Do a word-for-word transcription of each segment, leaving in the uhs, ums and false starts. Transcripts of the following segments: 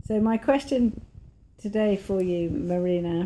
So my question today for you, Marina,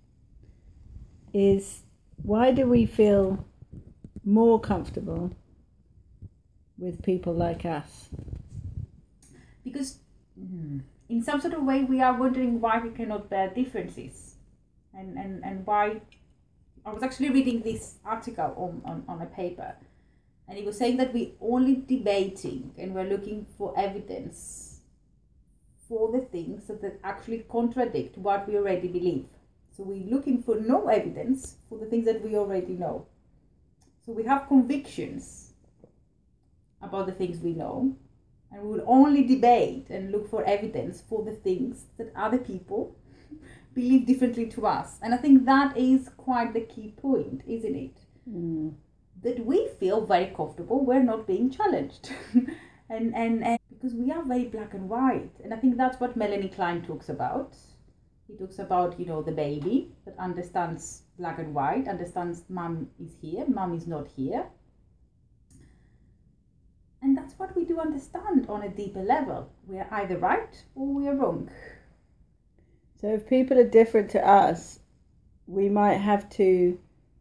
is why do we feel more comfortable with people like us? Because mm, in some sort of way we are wondering why we cannot bear differences, and, and, and why. I was actually reading this article on, on, on a paper, and it was saying that we're only debating and we're looking for evidence for the things that, that actually contradict what we already believe. So we're looking for no evidence for the things that we already know. So we have convictions about the things we know, and we will only debate and look for evidence for the things that other people believe differently to us. And I think that is quite the key point, isn't it? Mm. That we feel very comfortable, we're not being challenged. and, and, and because we are very black and white. And I think that's what Melanie Klein talks about. He talks about, you know, the baby that understands black and white, understands mum is here, mum is not here. And that's what we do understand on a deeper level. We are either right or we are wrong. So if people are different to us, we might have to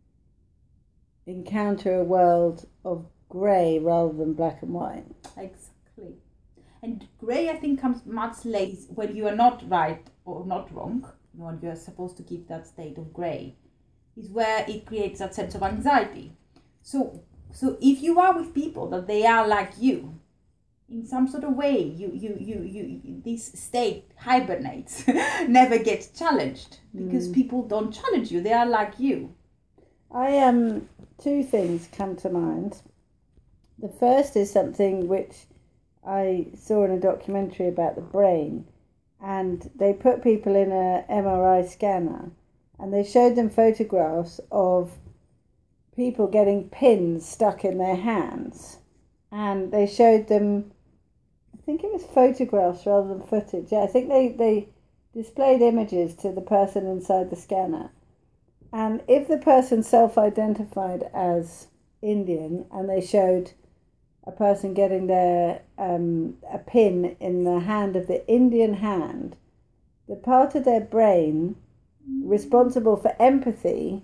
encounter a world of grey rather than black and white. Exactly. And grey, I think, comes much later when you are not right or not wrong, you know, and you are supposed to keep that state of grey, is where it creates that sense of anxiety. So, so if you are with people that they are like you, in some sort of way, you, you, you, you, this state hibernates, never gets challenged, because mm. people don't challenge you. They are like you. I um two things come to mind. The first is something which I saw in a documentary about the brain, and they put people in a M R I scanner, and they showed them photographs of people getting pins stuck in their hands, and they showed them, I think it was photographs rather than footage. Yeah, I think they, they displayed images to the person inside the scanner. And if the person self-identified as Indian and they showed a person getting their um, a pin in the hand of the Indian hand, the part of their brain responsible for empathy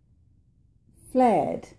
flared.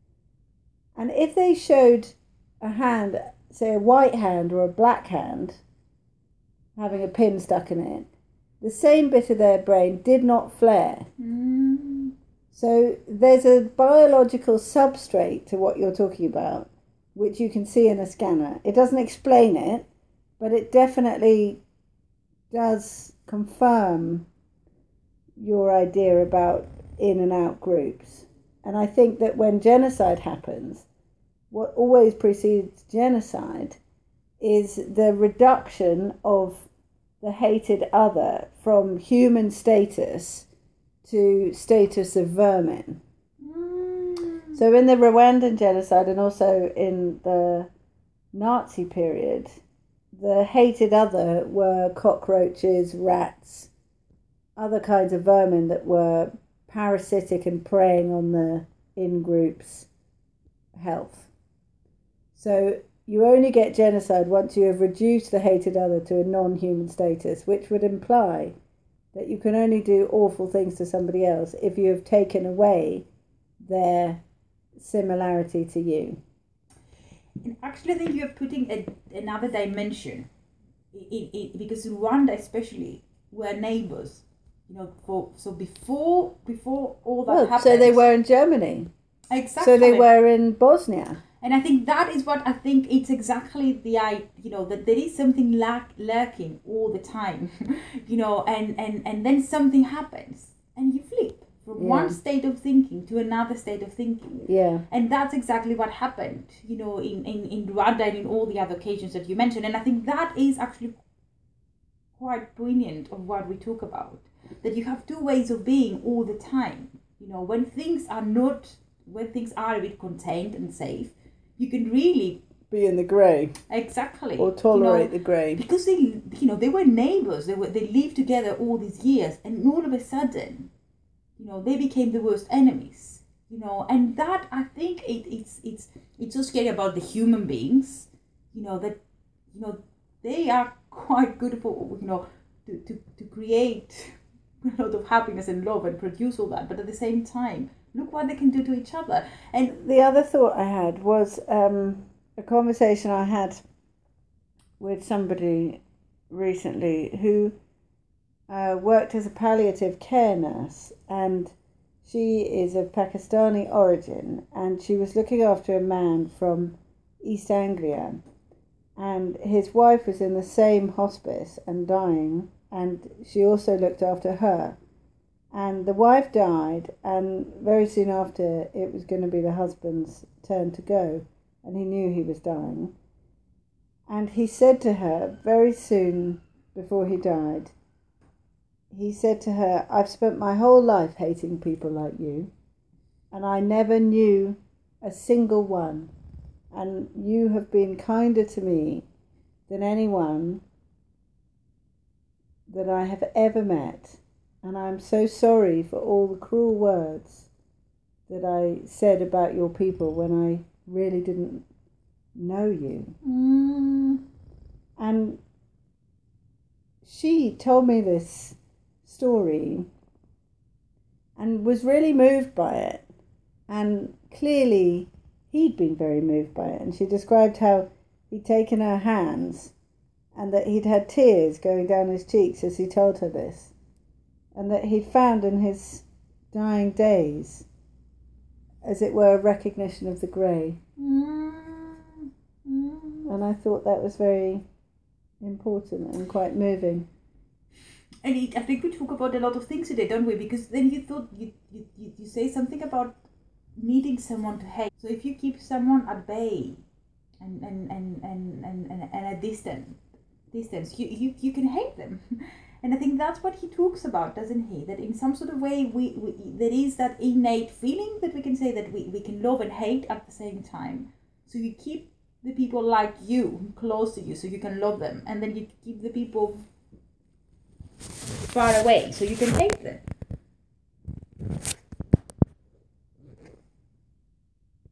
And if they showed a hand, say a white hand or a black hand, having a pin stuck in it, the same bit of their brain did not flare. Mm. So there's a biological substrate to what you're talking about, which you can see in a scanner. It doesn't explain it, but it definitely does confirm your idea about in and out groups. And I think that when genocide happens, what always precedes genocide is the reduction of the hated other from human status to status of vermin. Mm. So in the Rwandan genocide and also in the Nazi period, the hated other were cockroaches, rats, other kinds of vermin that were parasitic and preying on the in-group's health. So you only get genocide once you have reduced the hated other to a non-human status, which would imply that you can only do awful things to somebody else if you have taken away their similarity to you. And actually, I think you're putting a, another dimension, in, in, because Rwanda especially were neighbours. You know, for so before before all that well, happened. So they were in Germany. Exactly. So they were in Bosnia. And I think that is what I think it's exactly the I you know that there is something lack, lurking all the time, you know, and, and, and then something happens and you flip from yeah. one state of thinking to another state of thinking. Yeah. And that's exactly what happened, you know, in, in, in Rwanda and in all the other occasions that you mentioned. And I think that is actually quite poignant of what we talk about. That you have two ways of being all the time. You know, when things are not, when things are a bit contained and safe, you can really be in the grey. Exactly. Or tolerate you know, the grey. Because they, you know, they were neighbours. They were, they lived together all these years, and all of a sudden, you know, they became the worst enemies. You know, and that I think it, it's it's it's so scary about the human beings. You know that, you know, they are quite good for, you know, to, to, to create a lot of happiness and love and produce all that. But at the same time, look what they can do to each other. And the other thought I had was um, a conversation I had with somebody recently who uh, worked as a palliative care nurse, and she is of Pakistani origin, and she was looking after a man from East Anglia, and his wife was in the same hospice and dying, and she also looked after her. And the wife died, and very soon after it was going to be the husband's turn to go, and he knew he was dying. And he said to her, very soon before he died, he said to her, I've spent my whole life hating people like you, and I never knew a single one, and you have been kinder to me than anyone that I have ever met. And I'm so sorry for all the cruel words that I said about your people when I really didn't know you. Mm. And she told me this story and was really moved by it. And clearly he'd been very moved by it. And she described how he'd taken her hands and that he'd had tears going down his cheeks as he told her this. And that he'd found in his dying days, as it were, a recognition of the grey. Mm. Mm. And I thought that was very important and quite moving. And it, I think we talk about a lot of things today, don't we? Because then you thought, you, you, you, you say something about needing someone to hate. So if you keep someone at bay and, and, and, and, and, and, and a distant, distance, you, you, you can hate them. And I think that's what he talks about, doesn't he? That in some sort of way, we, we there is that innate feeling that we can say that we, we can love and hate at the same time. So you keep the people like you close to you so you can love them. And then you keep the people far away so you can hate them.